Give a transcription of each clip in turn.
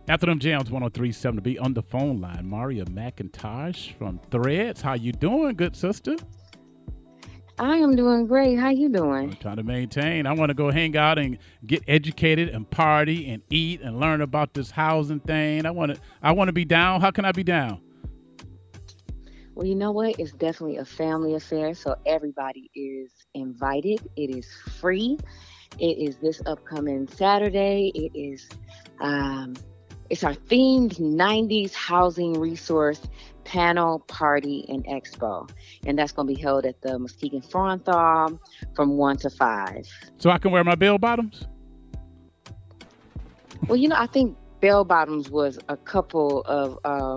After them jams, 103.7 to be on the phone line. Maria McIntosh from Threads. How you doing, good sister? I am doing great. How you I'm doing? trying to maintain. I want to go hang out and get educated and party and eat and learn about this housing thing. I want to be down. How can I be down? Well, you know what? It's definitely a family affair, so everybody is invited. It is free. It is this upcoming Saturday. Um, it's our themed '90s housing resource panel party and expo, and that's going to be held at the Muskegon Frauenthal from 1 to 5. So I can wear my bell bottoms? Well, I think bell bottoms was a couple of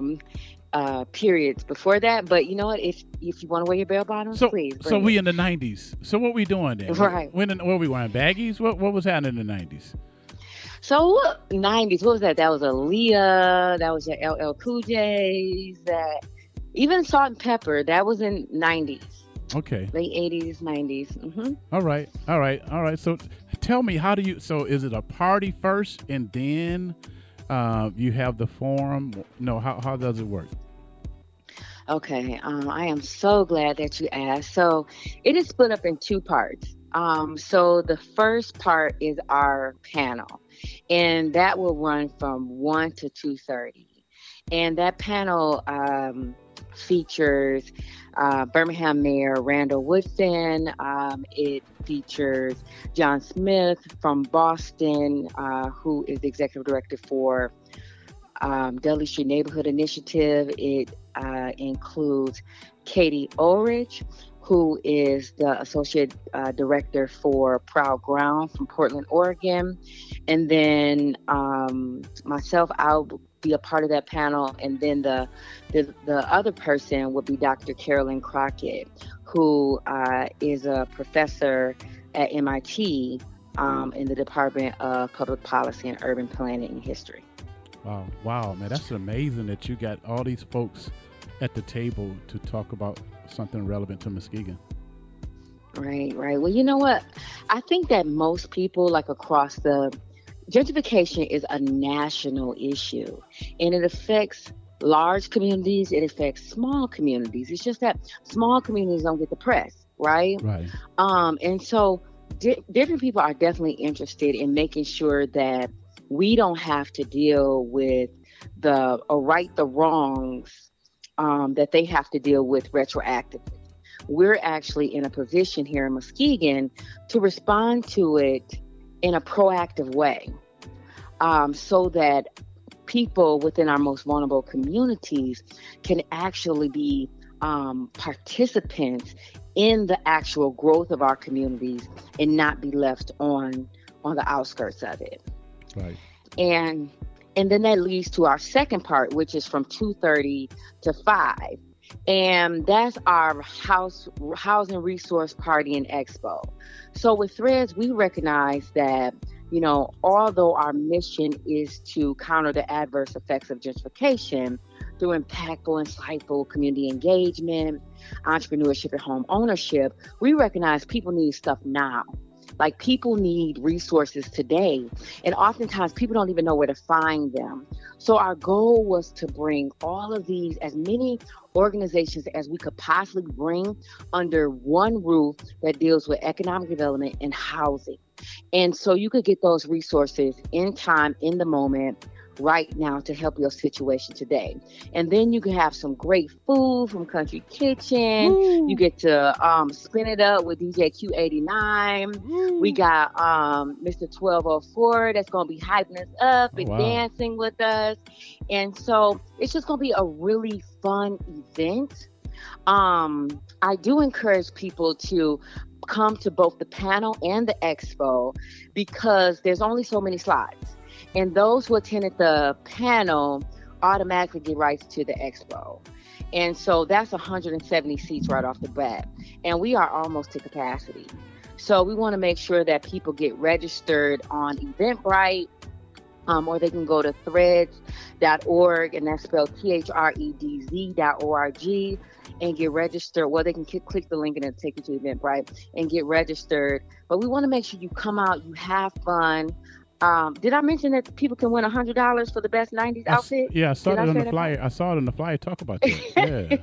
periods before that. But you know what? If you want to wear your bell bottoms, So please so bring we it. in the 90s. So what we doing then? Right. What we wearing baggies? What was happening in the 90s? So '90s. What was that? That was Aaliyah. That was your LL Cool J's. That even Salt and Pepper. That was in '90s, Okay. late '80s, '90s. All right. All right. All right. So tell me, how do you? So is it a party first and then you have the forum? No. How does it work? Okay. I am so glad that you asked. So it is split up in two parts. So the first part is our panel, and that will run from 1 to 2:30. And that panel features Birmingham Mayor Randall Woodson. It features John Smith from Boston, who is the executive director for Dudley Street Neighborhood Initiative. It includes Katie Ulrich, who is the associate director for Proud Ground from Portland, Oregon. And then myself, I'll be a part of that panel. And then the other person would be Dr. Carolyn Crockett, who is a professor at MIT in the Department of Public Policy and Urban Planning and History. Wow. Wow, man, that's amazing that you got all these folks at the table to talk about something relevant to Muskegon. Right, right. Well, you know what? I think that most people, like across the gentrification, is a national issue, and it affects large communities. It affects small communities. It's just that small communities don't get the press, right? Right. And so different people are definitely interested in making sure that we don't have to deal with the or right the wrongs that they have to deal with retroactively. We're actually in a position here in Muskegon to respond to it in a proactive way, so that people within our most vulnerable communities can actually be participants in the actual growth of our communities and not be left on the outskirts of it. Right. And then that leads to our second part, which is from 2:30 to 5. And that's our housing resource party and expo. So with Threads, we recognize that, although our mission is to counter the adverse effects of gentrification through impactful, insightful community engagement, entrepreneurship, and home ownership, we recognize people need stuff now. Like, people need resources today, and oftentimes people don't even know where to find them. So our goal was to bring all of these, as many organizations as we could possibly bring under one roof that deals with economic development and housing. And so you could get those resources in time, in the moment, right now, to help your situation today. And then you can have some great food from Country Kitchen. You Woo. get to spin it up with DJ Q89. We Woo. got Mr. 1204 that's going to be hyping us up Oh and wow. dancing with us. And so it's just going to be a really fun event. I do encourage people to come to both the panel and the expo, because there's only so many slots. And those who attended the panel automatically get rights to the expo. And so that's 170 seats right off the bat. And we are almost to capacity. So we want to make sure that people get registered on Eventbrite, or they can go to threads.org, and that's spelled THREDZ.org, and get registered. Well, they can click the link and it'll take you to Eventbrite and get registered. But we want to make sure you come out, you have fun. Did I mention that people can win $100 for the best '90s outfit? Yeah, I saw Did it I on say the that part? flyer. I saw it on the flyer. Talk about that. Yeah.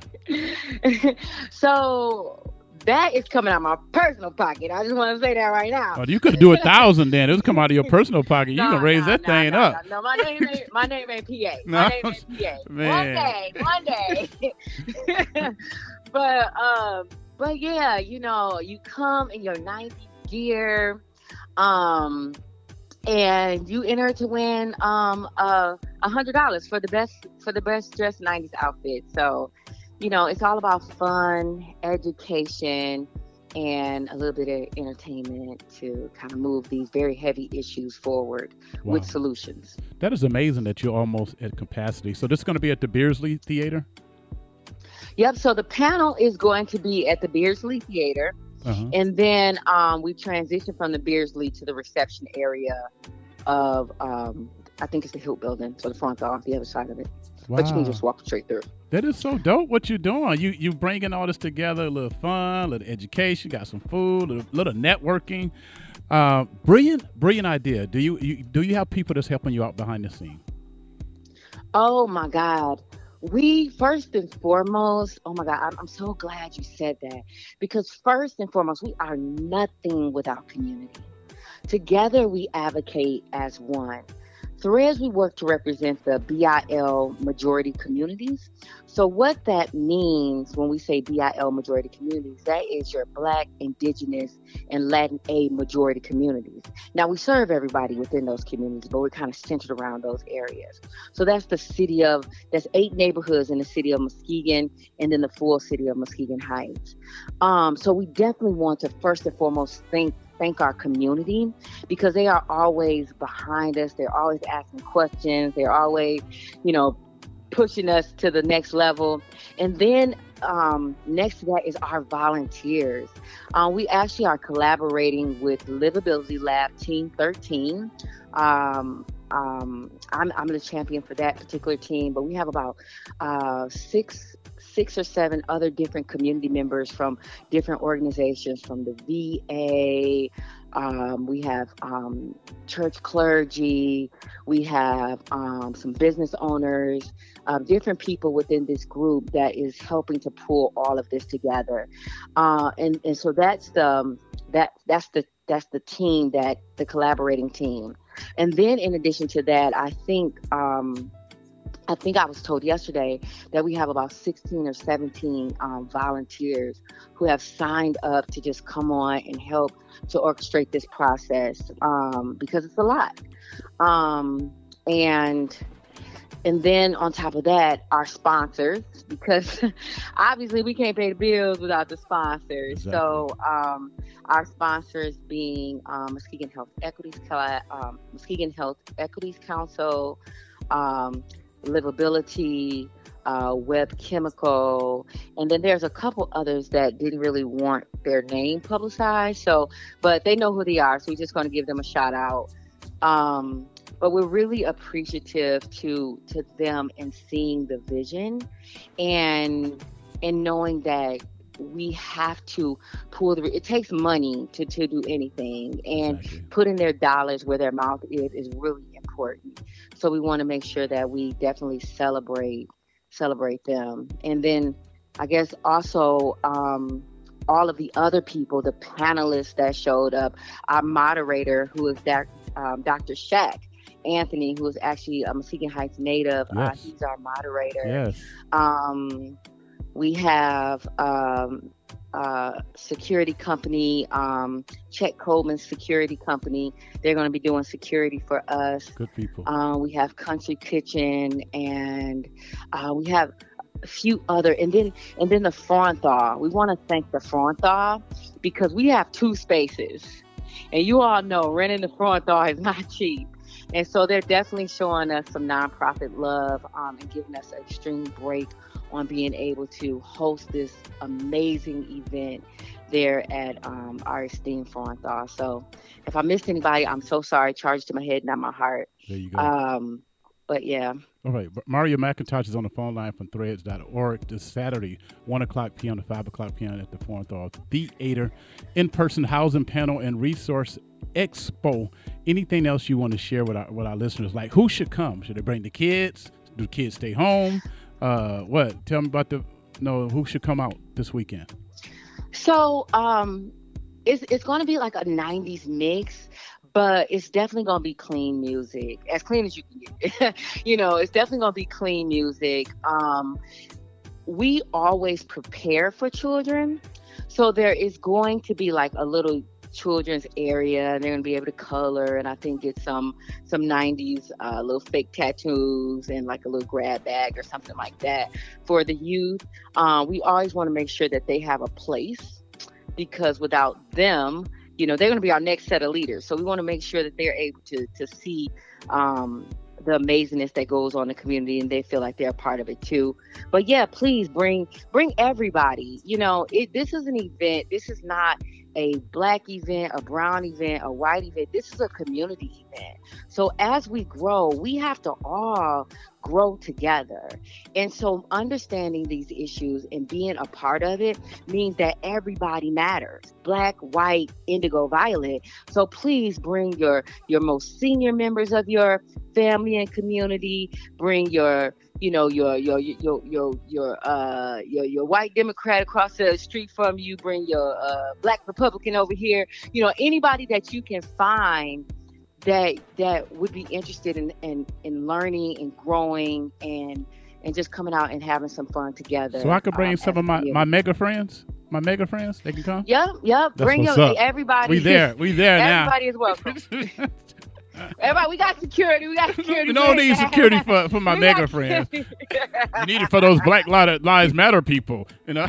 So that is coming out of my personal pocket. I just want to say that right now. Oh, you could do 1,000 then. It was come out of your personal pocket. You gonna No, raise no, that no, thing no, no, up. no. My name ain't PA. My No, name ain't PA. man. One day. but but yeah, you come in your '90s gear, um, and you enter to win $100 for the best dressed '90s outfit. So, it's all about fun, education, and a little bit of entertainment to kind of move these very heavy issues forward with Wow. solutions. That is amazing that you're almost at capacity. So this is going to be at the Beardsley Theater? Yep. So the panel is going to be at the Beardsley Theater. Uh-huh. And then we transitioned from the Beardsley to the reception area of, I think it's the Hilt building. So the front door, the other side of it. But you can Wow. just walk straight through. That is so dope what you're doing. You bringing all this together, a little fun, a little education, got some food, a little networking. Brilliant idea. Do you have people that's helping you out behind the scene? Oh my God. We first and foremost, oh my God, I'm so glad you said that because first and foremost, we are nothing without community. Together, we advocate as one. Threads, we work to represent the BIL majority communities. So, what that means when we say BIL majority communities, that is your Black, Indigenous, and Latin A majority communities. Now, we serve everybody within those communities, but we're kind of centered around those areas. So, that's 8 neighborhoods in the city of Muskegon and then the full city of Muskegon Heights. So, we definitely want to first and foremost thank our community because they are always behind us. They're always asking questions. They're always, pushing us to the next level. And then next to that is our volunteers. We actually are collaborating with Livability Lab Team 13. I'm the champion for that particular team, but we have about six or seven other different community members from different organizations, from the VA. We have church clergy. We have some business owners, different people within this group that is helping to pull all of this together. And so that's the team, that the collaborating team. And then in addition to that, I think I was told yesterday that we have about 16 or 17 volunteers who have signed up to just come on and help to orchestrate this process because it's a lot. And then on top of that, our sponsors, because obviously we can't pay the bills without the sponsors. Exactly. So our sponsors being Muskegon Health Equities Council, Livability, Web Chemical, and then there's a couple others that didn't really want their name publicized. So, but they know who they are, so we're just going to give them a shout out. But we're really appreciative to them and seeing the vision, and knowing that we have to it takes money to do anything, and Exactly. putting their dollars where their mouth is really important. So we want to make sure that we definitely celebrate them. And then I guess also all of the other people, the panelists that showed up, our moderator, who is Dr. Shaq Anthony, who is actually a Muskegon Heights native. Yes. He's our moderator. Yes. We have security company, Chet Coleman's security company. They're going to be doing security for us. Good people. We have Country Kitchen, and we have a few other, and then the Front-Thaw. We want to thank the Front-Thaw because we have 2 spaces, and you all know renting the Front-Thaw is not cheap. And so they're definitely showing us some nonprofit love and giving us an extreme break on being able to host this amazing event there at our esteemed Front-Thaw. So if I missed anybody, I'm so sorry. Charge to my head, not my heart. There you go. But yeah. All right. Maria McIntosh is on the phone line from threads.org this Saturday, 1 o'clock p.m. to 5 o'clock p.m. at the Forenthal Theater. In-person housing panel and resource expo. Anything else you want to share with our listeners? Like, who should come? Should they bring the kids? Do kids stay home? What? Tell me about who should come out this weekend? So it's going to be like a 90s mix, but it's definitely going to be clean music, as clean as you can get. It's definitely going to be clean music. We always prepare for children. So there is going to be like a little children's area. They're going to be able to color, and I think get some 90s little fake tattoos and like a little grab bag or something like that for the youth. We always want to make sure that they have a place, because without them, they're going to be our next set of leaders. So we want to make sure that they're able to see the amazingness that goes on in the community, and they feel like they're a part of it too. But yeah, please bring everybody. This is an event. This is not a Black event, a brown event, a white event. This is a community event. So as we grow, we have to all grow together. And so understanding these issues and being a part of it means that everybody matters. Black, white, indigo, violet. So please bring your most senior members of your family and community. Bring your white Democrat across the street from you. Bring your Black Republican over here. Anybody that you can find that would be interested in learning and growing and just coming out and having some fun together. So I could bring some of my mega friends. My mega friends, they can come. Yep. Bring everybody. We there now. Everybody is welcome. Everybody, we got security. We don't need security for my mega friends. We need it for those Black Lives Matter people, Yeah.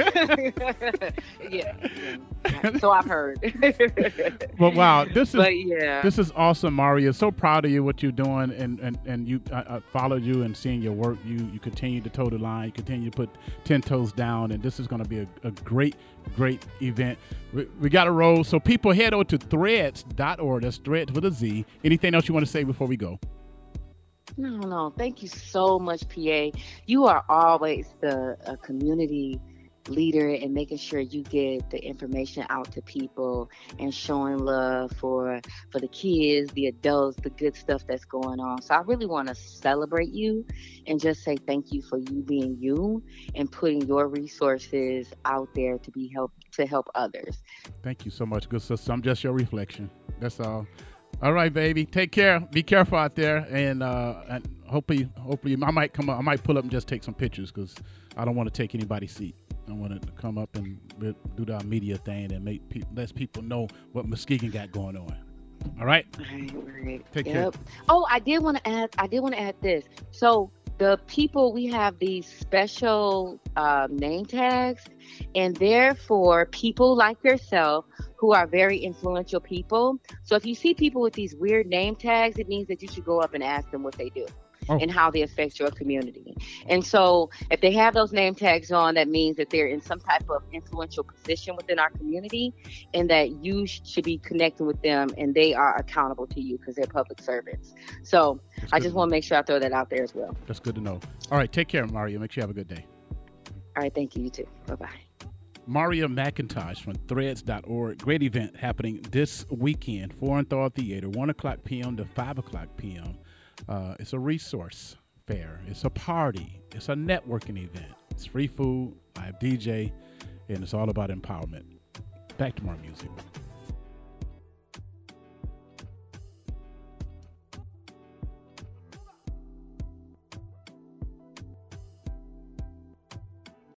So I've heard. But wow, this is awesome, Maria. So proud of you, what you're doing, and you I followed you and seeing your work. You continue to toe the line. You continue to put 10 toes down, and this is going to be a great event. We got to roll. So people, head over to threads.org. That's Threads with a Z. Anything else you want to say before we go? No. Thank you so much, PA. You are always a community leader and making sure you get the information out to people and showing love for the kids, the adults, the good stuff that's going on. So I really want to celebrate you and just say thank you for you being you and putting your resources out there to help others. Thank you so much, good sister. I'm just your reflection. That's all. All right, baby. Take care. Be careful out there, and hopefully, I might come up. I might pull up and just take some pictures because I don't want to take anybody's seat. I want to come up and do the media thing and let people know what Muskegon got going on. All right. Right. Take care. Oh, I did want to add this. So the people, we have these special name tags, and they're for people like yourself who are very influential people. So if you see people with these weird name tags, it means that you should go up and ask them what they do. And how they affect your community. And so if they have those name tags on, that means that they're in some type of influential position within our community, and that you should be connecting with them, and they are accountable to you because they're public servants. So I just want to make sure I throw that out there as well. That's good to know. All right. Take care, Maria. Make sure you have a good day. All right. Thank you. You too. Bye-bye. Maria McIntosh from threads.org. Great event happening this weekend. Forenthal Theater, 1 o'clock p.m. to 5 o'clock p.m. It's a resource fair. It's a party. It's a networking event. It's free food, live DJ, and it's all about empowerment. Back to more music.